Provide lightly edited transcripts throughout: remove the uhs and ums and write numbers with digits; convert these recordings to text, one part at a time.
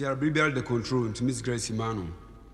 are rebel the control to Miss Gracie Manu.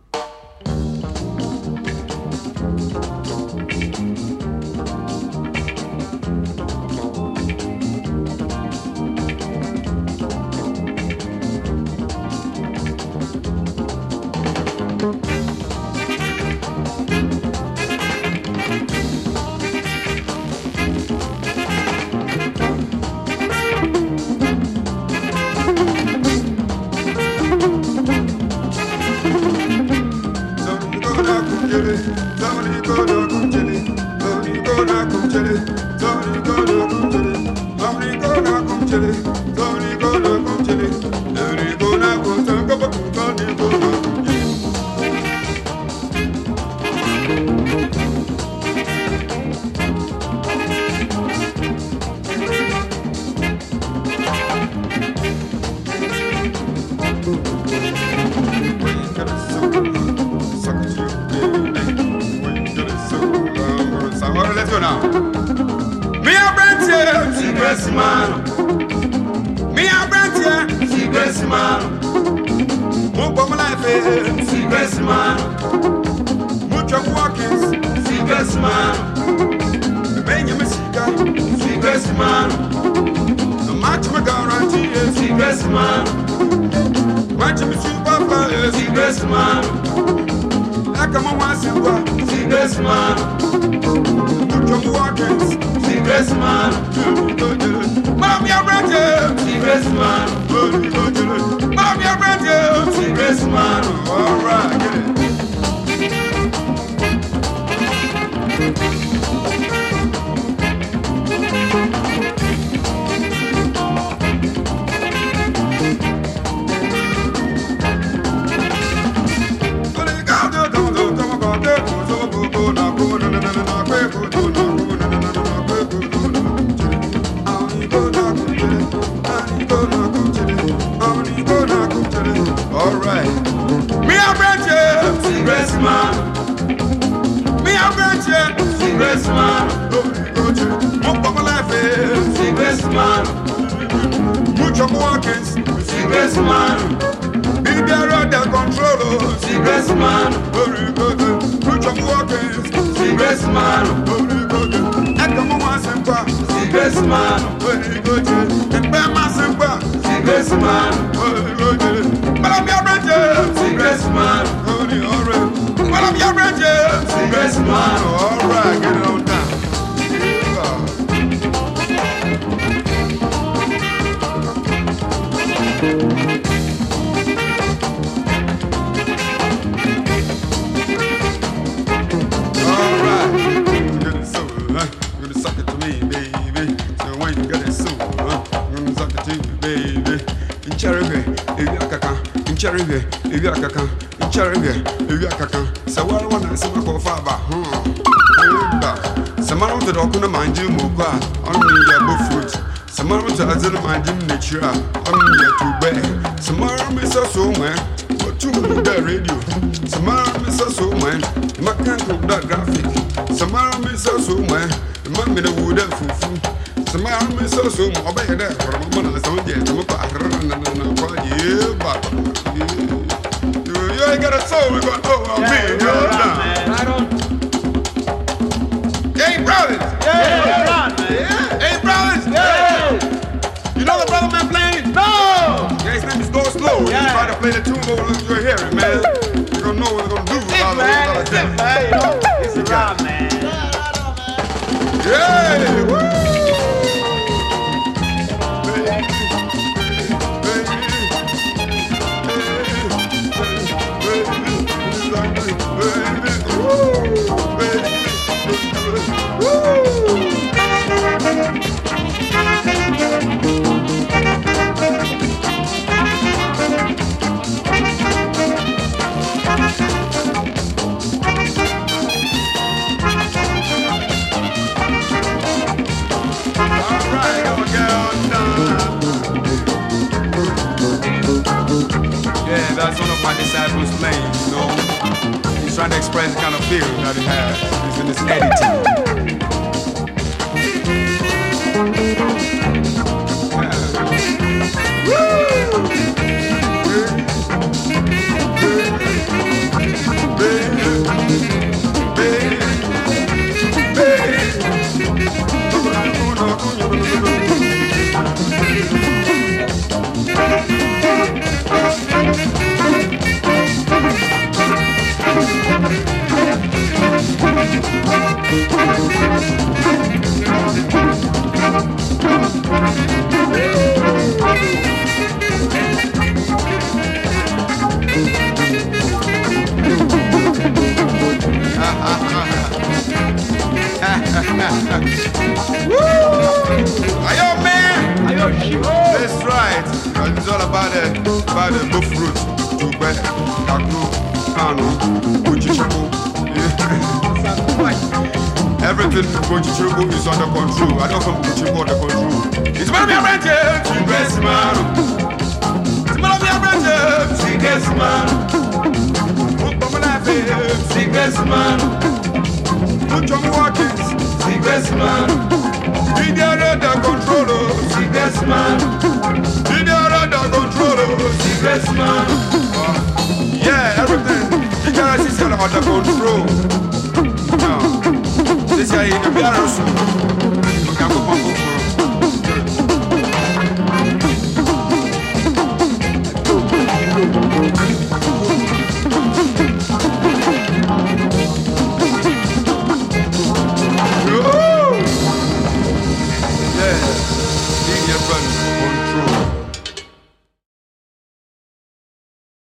That's one of my disciples playing, you know. He's trying to express the kind of feel that he has. It's in his editing. Yeah. Woo! Ayo man! Ayo shit! That's right. It's all about the low fruit, Tugbe, Kaku, Kano, Uchichibu. Everything Uchichibu is under control. I don't come Uchichibu under control. It's gonna be a rented, Tigres man. It's gonna be a rented, Tigres man. Tigres man. Muchos Watkins, Tigres man. Under control, Tigres man. Under control, Tigres man. Yeah, everything. You guys is under control. No, this guy in the Belarus. We can go.